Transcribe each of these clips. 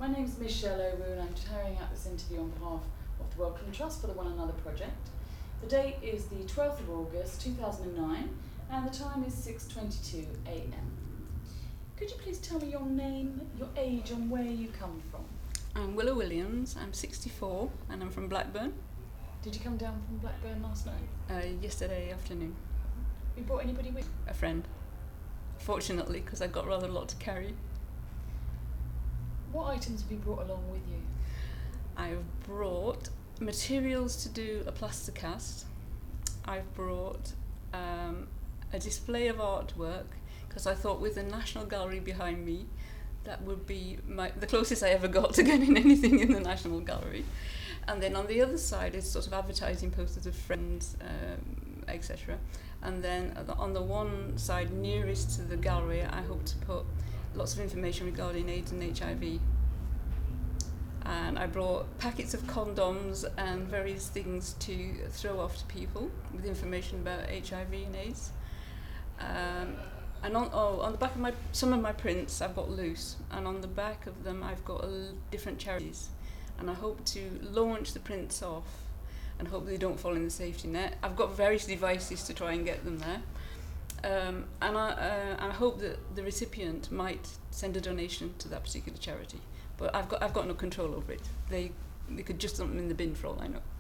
My name is Michelle O'Roon. I'm carrying out this interview on behalf of the Wellcome Trust for the One Another project. The date is the 12th of August 2009 and the time is 6:22 a.m. Could you please tell me your name, your age and where you come from? I'm Willow Williams, I'm 64 and I'm from Blackburn. Did you come down from Blackburn last night? Yesterday afternoon. You brought anybody with you? A friend. Fortunately, because I got rather a lot to carry. What items have you brought along with you? I've brought materials to do a plaster cast. I've brought a display of artwork, because I thought with the National Gallery behind me, that would be the closest I ever got to getting anything in the National Gallery. And then on the other side is sort of advertising posters of friends, etc. And then on the one side nearest to the gallery, I hope to put lots of information regarding AIDS and HIV. And I brought packets of condoms and various things to throw off to people with information about HIV and AIDS. And on the back of some of my prints I've got loose, and on the back of them I've got different charities. And I hope to launch the prints off and hope they don't fall in the safety net. I've got various devices to try and get them there. And I hope that the recipient might send a donation to that particular charity. But I've got no control over it. They could just dump them in the bin for all I know.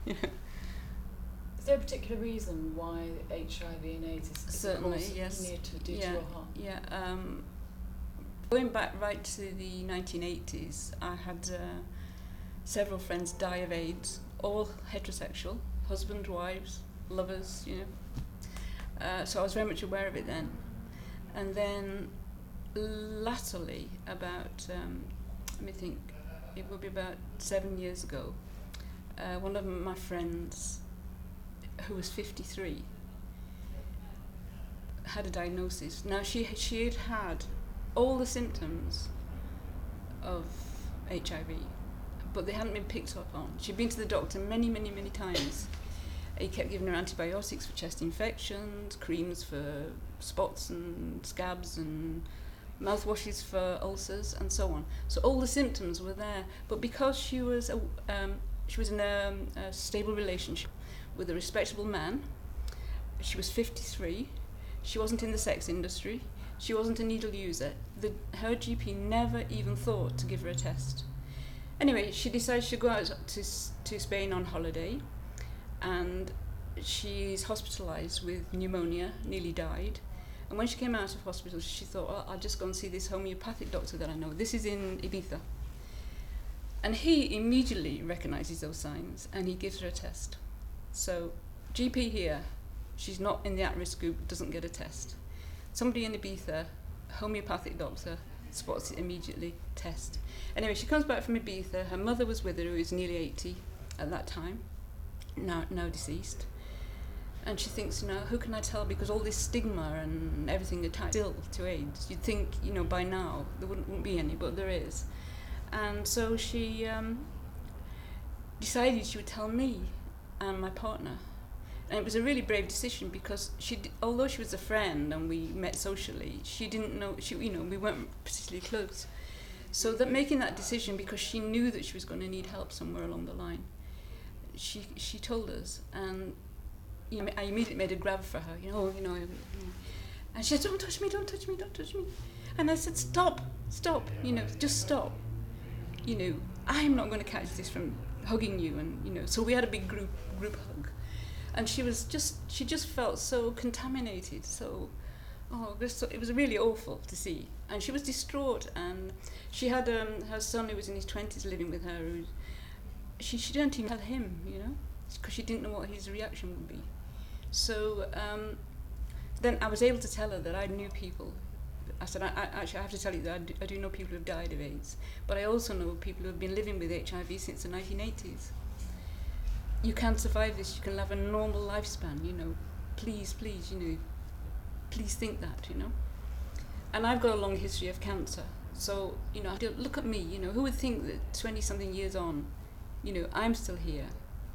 Is there a particular reason why HIV and AIDS is certainly yes near to your heart? Yeah. Going back right to the 1980s, I had several friends die of AIDS, all heterosexual, husband, wives, lovers, so I was very much aware of it then. And then latterly, about, let me think, it would be about 7 years ago, one of my friends, who was 53, had a diagnosis. Now she had all the symptoms of HIV, but they hadn't been picked up on. She'd been to the doctor many, many, many times. He kept giving her antibiotics for chest infections, creams for spots and scabs, and mouthwashes for ulcers, and so on. So all the symptoms were there, but because she was in a stable relationship with a respectable man, she was 53, she wasn't in the sex industry, she wasn't a needle user. Her GP never even thought to give her a test. Anyway, she decided she'd go out to Spain on holiday, and she's hospitalised with pneumonia, nearly died. And when she came out of hospital, she thought, oh, I'll just go and see this homeopathic doctor that I know. This is in Ibiza. And he immediately recognises those signs, and he gives her a test. So, GP here, she's not in the at-risk group, doesn't get a test. Somebody in Ibiza, homeopathic doctor, spots it immediately, test. Anyway, she comes back from Ibiza. Her mother was with her, who was nearly 80 at that time, now deceased. And she thinks, who can I tell? Because all this stigma and everything attached still to AIDS. You'd think, by now there wouldn't be any, but there is. And so she decided she would tell me and my partner. And it was a really brave decision, because although she was a friend and we met socially, she didn't know, we weren't particularly close. So that making that decision, because she knew that she was going to need help somewhere along the line, she told us, and I immediately made a grab for her, and she said, don't touch me, don't touch me, don't touch me. And I said, stop, just stop. I'm not going to catch this from hugging you, and so we had a big group hug. And she just felt so contaminated, it was really awful to see. And she was distraught, and she had her son, who was in his 20s, living with her. She didn't even tell him, because she didn't know what his reaction would be. So then I was able to tell her that I knew people. I said, I have to tell you that I do know people who have died of AIDS, but I also know people who have been living with HIV since the 1980s. You can survive this, you can have a normal lifespan, please, please think that, And I've got a long history of cancer, so, look at me, who would think that 20-something years on, I'm still here.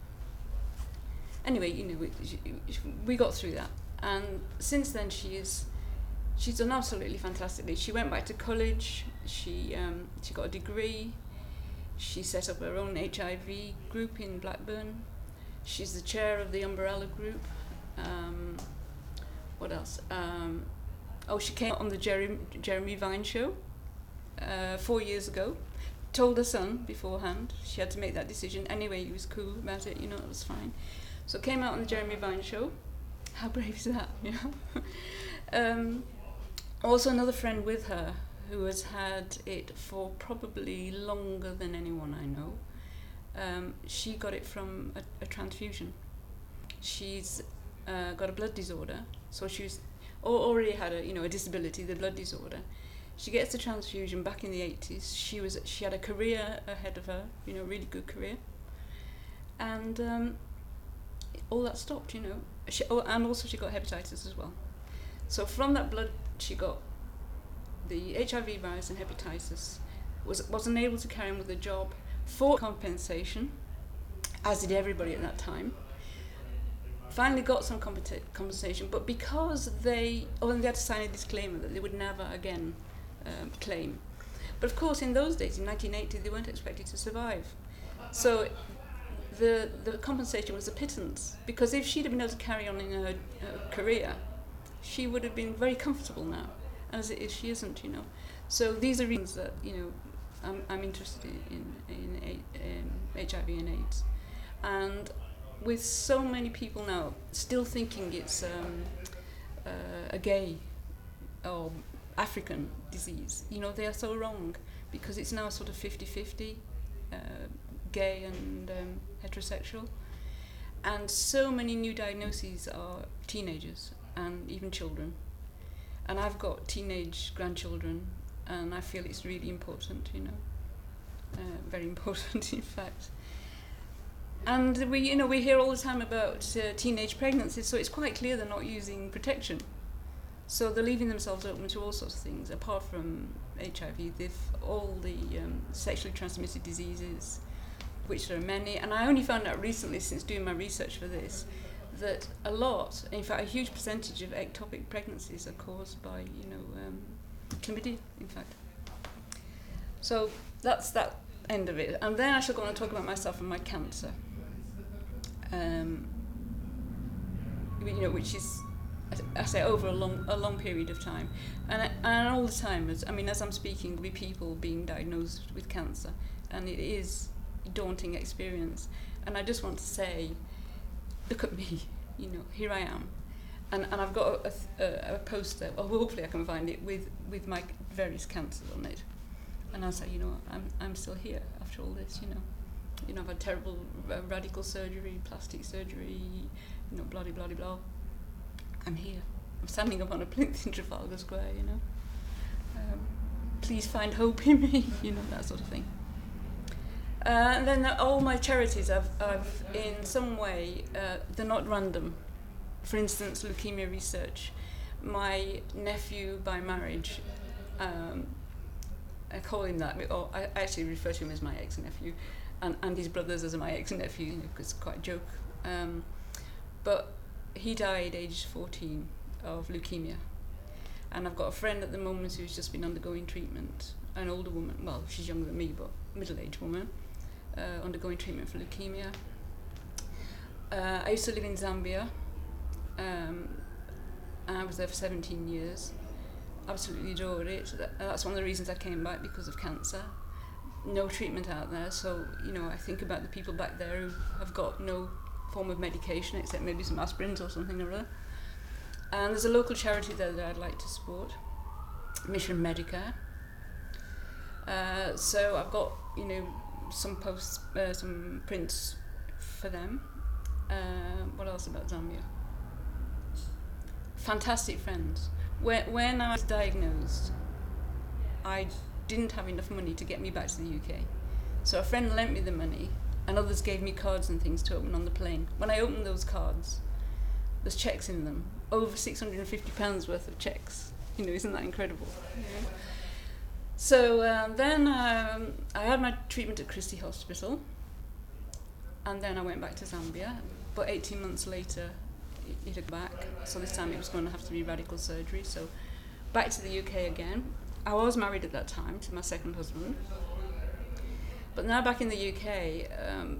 Anyway, we got through that, and since then she's done absolutely fantastically. She went back to college, she got a degree, She set up her own HIV group in Blackburn. She's the chair of the Umbrella Group. What else? She came on the Jeremy Vine show 4 years ago. Told her son beforehand. She had to make that decision. Anyway, he was cool about it, you know, it was fine. So came out on the Jeremy Vine show. How brave is that, you know? Also another friend with her who has had it for probably longer than anyone I know. She got it from a transfusion. She's got a blood disorder, so she's already had a disability, the blood disorder. She gets the transfusion back in the 80s. She had a career ahead of her, you know, really good career, and all that stopped, you know. And also she got hepatitis as well. So from that blood, she got the HIV virus and hepatitis. Wasn't able to carry on with the job for compensation, as did everybody at that time. Finally got some compensation, but because they had to sign a disclaimer that they would never again claim. But of course, in those days, in 1980, they weren't expected to survive. So the compensation was a pittance, because if she'd have been able to carry on in her career, she would have been very comfortable now. As it is, she isn't, you know. So these are reasons that, you know, I'm interested in HIV and AIDS. And with so many people now still thinking it's a gay or African disease, you know, they are so wrong, because it's now sort of 50-50, gay and heterosexual. And so many new diagnoses are teenagers and even children. And I've got teenage grandchildren, and I feel it's really important, you know, very important, in fact. And we hear all the time about teenage pregnancies, so it's quite clear they're not using protection. So they're leaving themselves open to all sorts of things, apart from HIV. They've all the sexually transmitted diseases, which there are many. And I only found out recently, since doing my research for this, that a lot, in fact, a huge percentage of ectopic pregnancies are caused by, you know, chlamydia, in fact. So that's that end of it. And then I shall go on and talk about myself and my cancer. You know, which is, I say, over a long period of time, and all the time, as I'm speaking, there'll be people being diagnosed with cancer, and it is a daunting experience. And I just want to say, look at me, you know, here I am, and I've got a poster. Well, hopefully I can find it with my various cancers on it, and I'll say, you know, I'm still here after all this, you know. You know, I've had terrible radical surgery, plastic surgery, you know, blah, blah, blah, blah. I'm here. I'm standing up on a plinth in Trafalgar Square, you know. Please find hope in me, you know, that sort of thing. And then all my charities, I've in some way, they're not random. For instance, leukemia research. My nephew by marriage, I call him that, or I actually refer to him as my ex-nephew, and his brothers as my ex-nephew, you know, because it's quite a joke. But he died aged 14 of leukemia. And I've got a friend at the moment who's just been undergoing treatment, an older woman, well, she's younger than me, but middle-aged woman, undergoing treatment for leukemia. I used to live in Zambia, and I was there for 17 years. Absolutely adored it. That's one of the reasons I came back, because of cancer. No treatment out there, so, you know, I think about the people back there who have got no form of medication except maybe some aspirins or something or other. And there's a local charity there that I'd like to support, Mission Medicare. So I've got, you know, some posts, some prints for them. What else about Zambia? Fantastic friends. When I was diagnosed, I didn't have enough money to get me back to the UK. So a friend lent me the money, and others gave me cards and things to open on the plane. When I opened those cards, there's cheques in them, over £650 worth of cheques. You know, isn't that incredible? Yeah. So then I had my treatment at Christie Hospital, and then I went back to Zambia. But 18 months later, it had back. So this time it was going to have to be radical surgery. So back to the UK again. I was married at that time to my second husband. But now back in the UK,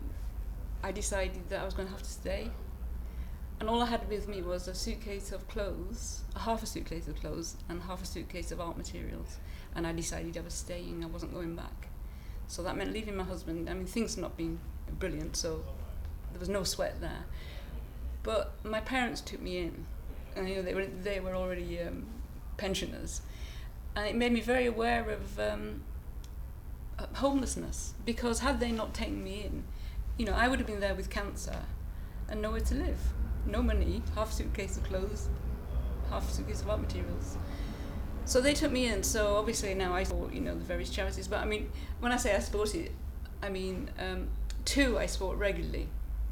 I decided that I was going to have to stay. And all I had with me was a suitcase of clothes, half a suitcase of clothes, and half a suitcase of art materials. And I decided I was staying, I wasn't going back. So that meant leaving my husband. I mean, things had not been brilliant, so there was no sweat there. But my parents took me in, and you know, they were already pensioners. And it made me very aware of homelessness, because had they not taken me in, you know, I would have been there with cancer and nowhere to live. No money, half a suitcase of clothes, half a suitcase of art materials. So they took me in, so obviously now I support, you know, the various charities. But I mean, when I say I support it, I mean, 2 I support regularly.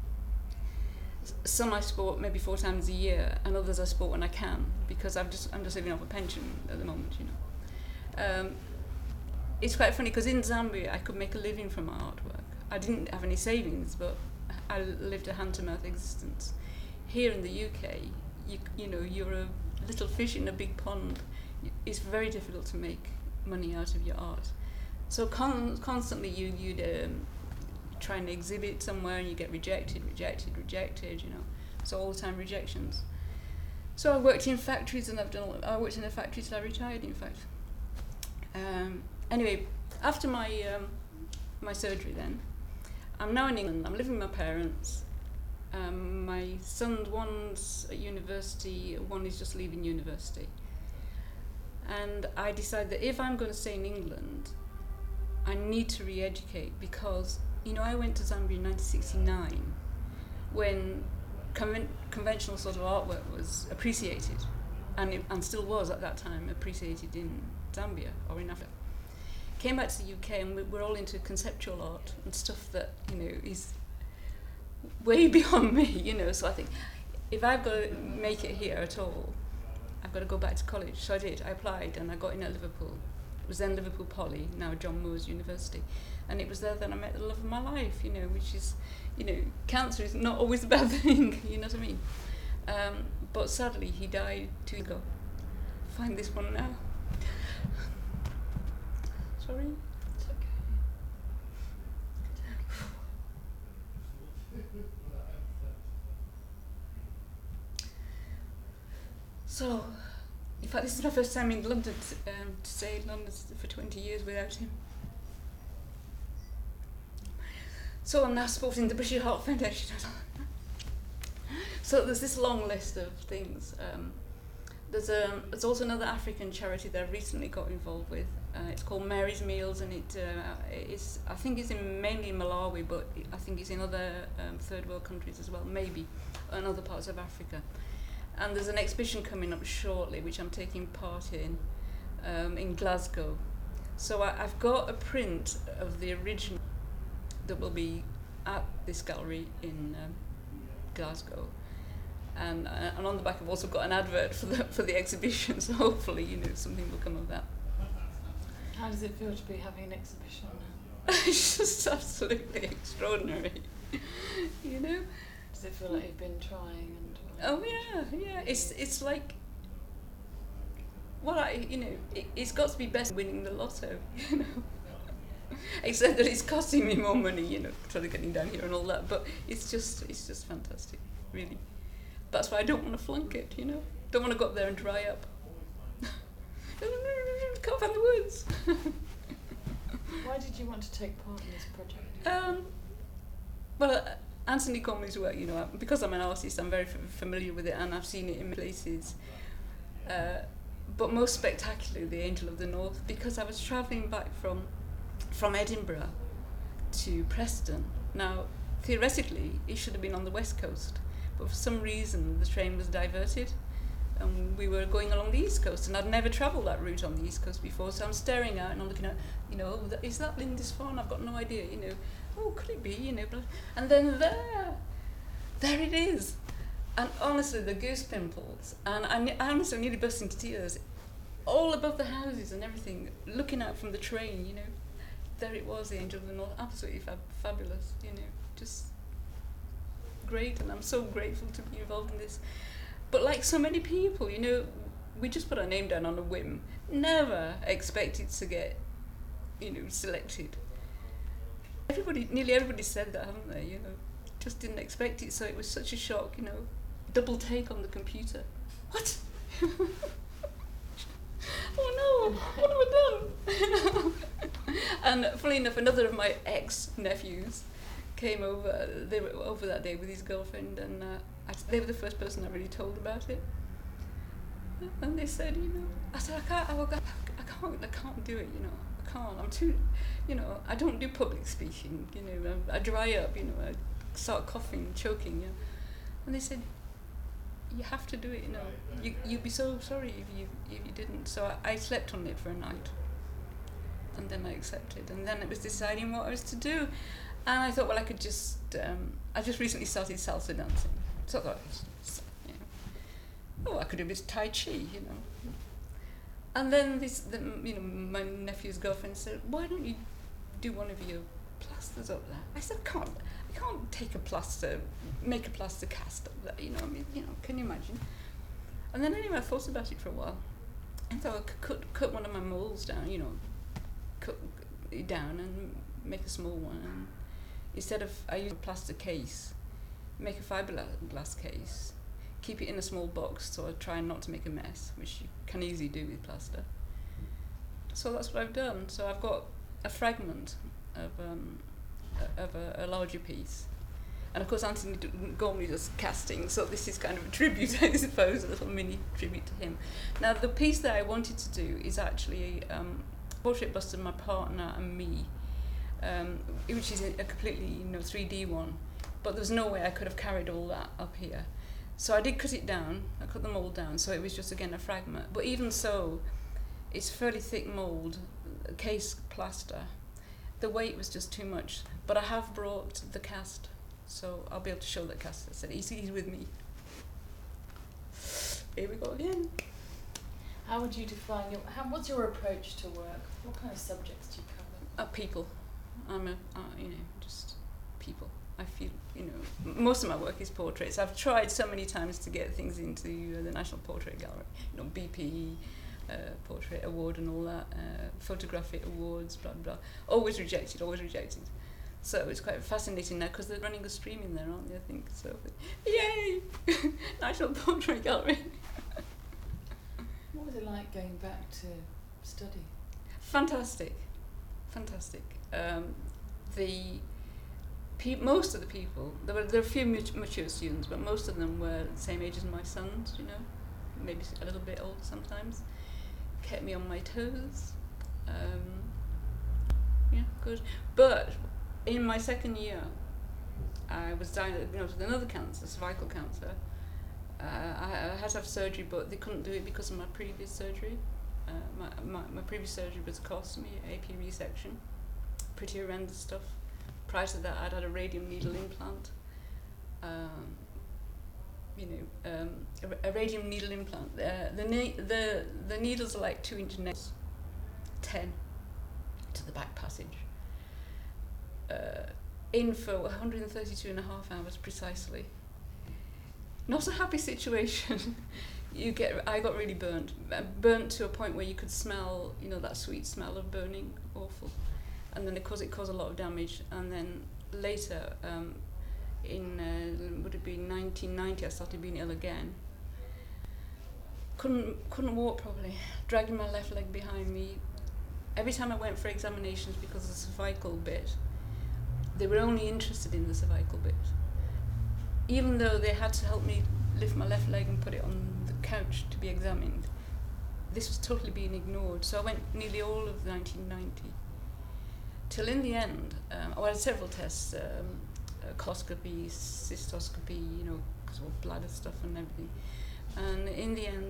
Some I support maybe 4 times a year, and others I support when I can, because I'm just living off a pension at the moment, you know. It's quite funny, because in Zambia I could make a living from my artwork. I didn't have any savings, but I lived a hand-to-mouth existence. Here in the UK, you know, you're a little fish in a big pond. It's very difficult to make money out of your art. So constantly you'd try and exhibit somewhere and you get rejected, you know. So all the time rejections. So I worked in factories, and I worked in a factory till I retired, in fact. Anyway, after my my surgery then, I'm now in England. I'm living with my parents. My son, one's at university, one is just leaving university. And I decided that if I'm going to stay in England, I need to re-educate, because, you know, I went to Zambia in 1969 when conventional sort of artwork was appreciated, and still was at that time appreciated in Zambia or in Africa. Came back to the UK, and we're all into conceptual art and stuff that, you know, is way beyond me, you know. So I think if I've got to make it here at all, I've got to go back to college. So I did. I applied and I got in at Liverpool. It was then Liverpool Poly, now John Moores University. And it was there that I met the love of my life, you know, which is, you know, cancer is not always a bad thing, you know what I mean? But sadly, he died 2 years ago. Find this one now. Sorry? It's okay. So, in fact, this is my first time in London, to stay in London for 20 years without him. So I'm now supporting the British Heart Foundation. So there's this long list of things. There's also another African charity that I've recently got involved with. It's called Mary's Meals, and I think it's mainly in Malawi, but I think it's in other third world countries as well, maybe, and other parts of Africa. And there's an exhibition coming up shortly, which I'm taking part in Glasgow. So I've got a print of the original that will be at this gallery in Glasgow. And on the back I've also got an advert for the exhibition, so hopefully, you know, something will come of that. How does it feel to be having an exhibition now? It's just absolutely extraordinary, you know. Does it feel like you've been trying and trying? Oh yeah. It's like, well, it's got to be best winning the lotto, you know. Except that it's costing me more money, you know, trying to getting down here and all that. But it's just fantastic, really. That's why I don't want to flunk it, you know. Don't want to go up there and dry up. Can't find the words. Why did you want to take part in this project? Well, Anthony Comey's work, you know, because I'm an artist, I'm very familiar with it, and I've seen it in places. But most spectacularly, The Angel of the North, because I was travelling back from Edinburgh to Preston. Now, theoretically, it should have been on the west coast, but for some reason the train was diverted, and we were going along the east coast, and I'd never travelled that route on the east coast before, so I'm staring out and I'm looking at, you know, is that Lindisfarne? I've got no idea, you know. Oh, could it be, you know? And then there it is. And honestly, the goose pimples, and I honestly nearly burst into tears, all above the houses and everything, looking out from the train, you know. There it was, The Angel of the North, absolutely fabulous, you know, just great, and I'm so grateful to be involved in this. But like so many people, you know, we just put our name down on a whim, never expected to get, you know, selected. Nearly everybody said that, haven't they? You know, just didn't expect it, so it was such a shock. You know, double take on the computer. What? Oh no! What have I done? And funnily enough, another of my ex-nephews came over. They were over that day with his girlfriend, and they were the first person I really told about it. And they said, you know, I said, I can't do it. You know, I can't. I'm too, you know, I don't do public speaking. You know, I dry up. You know, I start coughing, choking. You know. And they said, you have to do it. You know, you'd be so sorry if you didn't. So I slept on it for a night, and then I accepted. And then it was deciding what I was to do. And I thought, well, I could just. I just recently started salsa dancing, so I thought, you know, oh, I could do this Tai Chi, you know. And then you know, my nephew's girlfriend said, why don't you do one of your plasters up there? I said, I can't make a plaster cast up there, you know. I mean, you know, can you imagine? And then anyway, I thought about it for a while, and thought I could cut one of my molds down, you know, cut it down and make a small one. And instead of, I use a plaster case, make a fiberglass case, keep it in a small box, so I try not to make a mess, which you can easily do with plaster. So that's what I've done. So I've got a fragment of a larger piece. And of course Anthony Gormley does casting, so this is kind of a tribute, I suppose, a little mini tribute to him. Now the piece that I wanted to do is actually a portrait bust of my partner and me, which is a completely, you know, 3D one, but there was no way I could have carried all that up here. So I did cut it down, I cut the mould down, so it was just again a fragment. But even so, it's fairly thick mould, case plaster. The weight was just too much, but I have brought the cast, so I'll be able to show that cast. I said, he's with me. Here we go again. How would you define what's your approach to work? What kind of subjects do you cover? People. I'm you know, just people. I feel, you know, most of my work is portraits. I've tried so many times to get things into the National Portrait Gallery, you know, BP, Portrait Award and all that, photographic awards, blah, blah. Always rejected, always rejected. So it's quite fascinating now because they're running a stream in there, aren't they, I think. So, yay! National Portrait Gallery. What was it like going back to study? Fantastic, fantastic. Most of the people, there were a few mature students, but most of them were the same age as my sons, you know, maybe a little bit older sometimes. Kept me on my toes. Yeah, good. But in my second year, I was diagnosed with another cancer, cervical cancer. I had to have surgery, but they couldn't do it because of my previous surgery. My previous surgery was a colostomy, AP resection, pretty horrendous stuff. Prior to that, I'd had a radium needle implant. A radium needle implant. The needles are like 2-inch nails, 10 to the back passage. In for 132.5 hours precisely. Not a happy situation. I got really burnt to a point where you could smell, you know, that sweet smell of burning, awful. And then it caused a lot of damage. And then later, would it be 1990, I started being ill again. Couldn't walk properly, dragging my left leg behind me. Every time I went for examinations, because of the cervical bit, they were only interested in the cervical bit. Even though they had to help me lift my left leg and put it on the couch to be examined, this was totally being ignored. So I went nearly all of 1990. Till in the end, I had several tests, coloscopy, cystoscopy, you know, because of bladder stuff and everything. And in the end,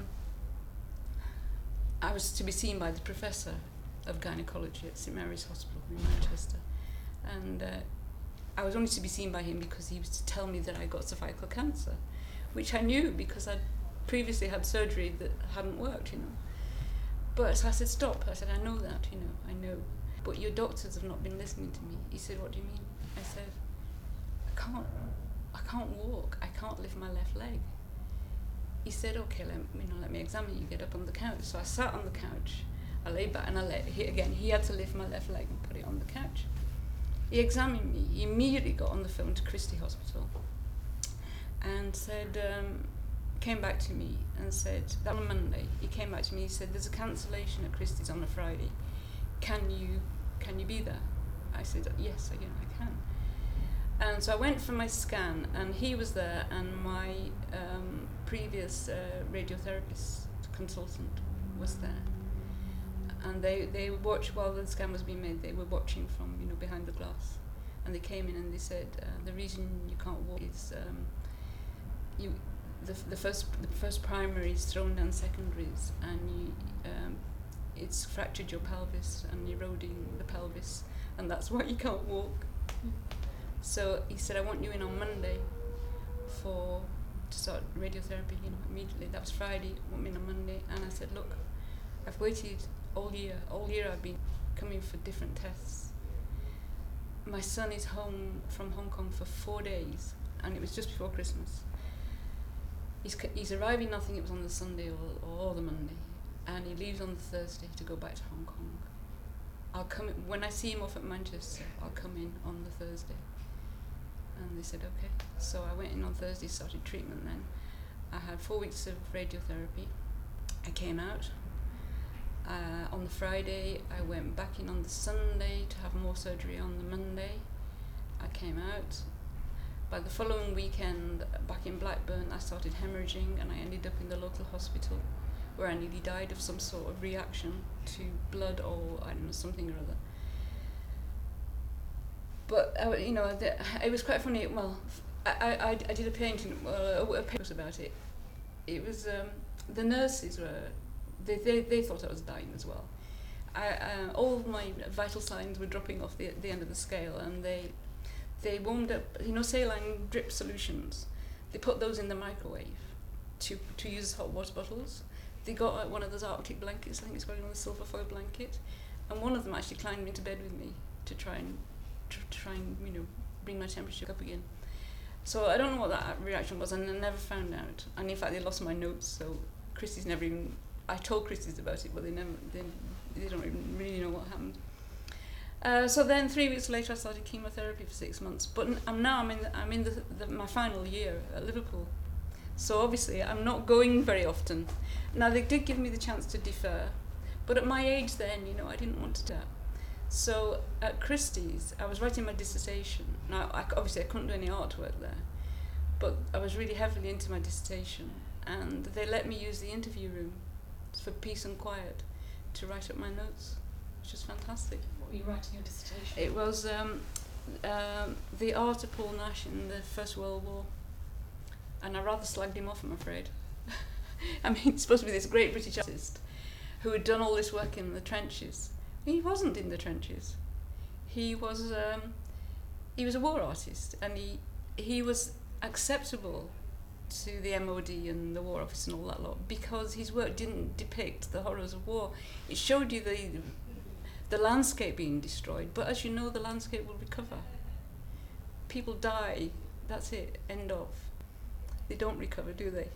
I was to be seen by the professor of gynecology at St Mary's Hospital in Manchester. And I was only to be seen by him because he was to tell me that I got cervical cancer, which I knew because I'd previously had surgery that hadn't worked, you know. But so I said, stop. I said, I know that, you know, I know. But your doctors have not been listening to me. He said, what do you mean? I said, I can't walk. I can't lift my left leg. He said, okay, let me examine you. Get up on the couch. So I sat on the couch. I lay back and he had to lift my left leg and put it on the couch. He examined me. He immediately got on the phone to Christie Hospital and said, came back to me and said, that on Monday, he came back to me, he said, there's a cancellation at Christie's on a Friday. Can you be there? I said, yes, I can. And so I went for my scan, and he was there, and my previous radiotherapist consultant was there. And they watched while the scan was being made. They were watching from behind the glass, and they came in and they said the reason you can't walk is the first primary is thrown down secondaries, and it's fractured your pelvis and eroding the pelvis, and that's why you can't walk. So he said, I want you in on Monday to start radiotherapy, immediately. That was Friday, want me in on Monday. And I said, look, I've waited all year I've been coming for different tests. My son is home from Hong Kong for 4 days, and it was just before Christmas. He's arriving, I think it was on the Sunday or the Monday, and he leaves on the Thursday to go back to Hong Kong. I'll come in, when I see him off at Manchester, I'll come in on the Thursday. And they said, okay. So I went in on Thursday, started treatment then. I had 4 weeks of radiotherapy. I came out. On the Friday, I went back in on the Sunday to have more surgery on the Monday. I came out. By the following weekend, back in Blackburn, I started hemorrhaging, and I ended up in the local hospital where I nearly died of some sort of reaction to blood or, I don't know, something or other. But, it was quite funny. Well, I did a painting, a post about it. It was, the nurses were, they thought I was dying as well. All my vital signs were dropping off the end of the scale, and they warmed up, saline drip solutions. They put those in the microwave to use as hot water bottles. They got one of those Arctic blankets, I think it's called a silver foil blanket, and one of them actually climbed into bed with me to try and bring my temperature up again. So I don't know what that reaction was, and I never found out. And in fact, they lost my notes, so Christie's never even. I told Christie's about it, but they don't even really know what happened. So then 3 weeks later, I started chemotherapy for 6 months. But I'm in my final year at Liverpool. So obviously, I'm not going very often. Now they did give me the chance to defer, but at my age then, I didn't want to do that. So at Christie's, I was writing my dissertation. Now, obviously, I couldn't do any artwork there, but I was really heavily into my dissertation, and they let me use the interview room for peace and quiet to write up my notes, which was fantastic. What were you writing your dissertation? It was the art of Paul Nash in the First World War, and I rather slagged him off, I'm afraid. I mean, he's supposed to be this great British artist who had done all this work in the trenches. He wasn't in the trenches. He was a war artist, and he was acceptable to the MOD and the War Office and all that lot because his work didn't depict the horrors of war. It showed you the landscape being destroyed, but as you know, the landscape will recover. People die, that's it, end of. They don't recover, do they?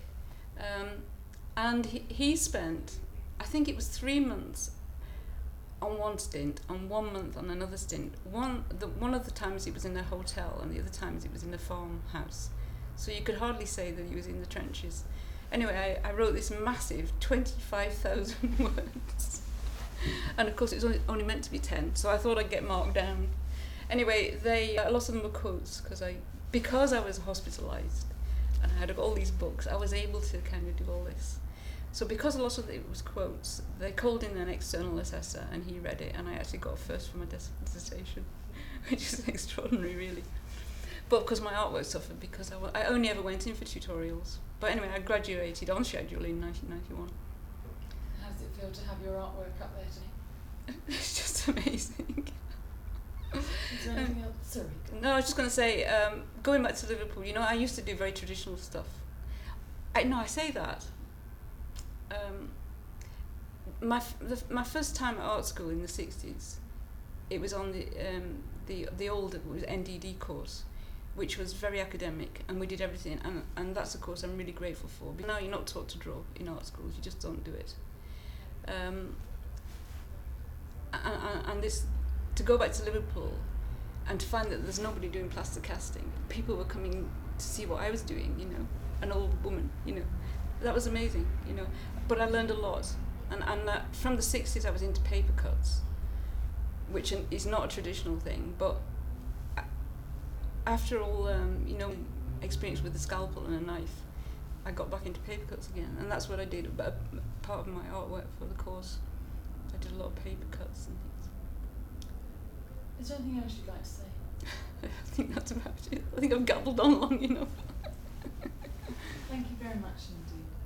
And he spent, I think it was 3 months on one stint, and 1 month on another stint. One of the times he was in a hotel, and the other times he was in a farmhouse. So you could hardly say that he was in the trenches. Anyway, I wrote this massive 25,000 words. And of course it was only meant to be 10, so I thought I'd get marked down. Anyway, a lot of them were quotes, because I was hospitalised and I had all these books, I was able to kind of do all this. So because a lot of it was quotes, they called in an external assessor and he read it, and I actually got a first for my dissertation, which is extraordinary, really. But of course my artwork suffered because I only ever went in for tutorials. But anyway, I graduated on schedule in 1991. How does it feel to have your artwork up there today? It's just amazing. Is there anything else? Sorry. No, I was just going to say, going back to Liverpool, I used to do very traditional stuff. I say that. My first time at art school in the 60s, it was on the old NDD course, which was very academic, and we did everything, and that's a course I'm really grateful for. But now you're not taught to draw in art schools, you just don't do it. And this, to go back to Liverpool, and to find that there's nobody doing plaster casting. People were coming to see what I was doing, you know, an old woman, you know. That was amazing, you know. But I learned a lot. And from the 60s I was into paper cuts, which is not a traditional thing, but after all, you know, experience with the scalpel and a knife, I got back into paper cuts again, and that's what I did. But part of my artwork for the course, I did a lot of paper cuts and things. Is there anything else you'd like to say? I think that's about it. I think I've gabbled on long enough. Thank you very much indeed.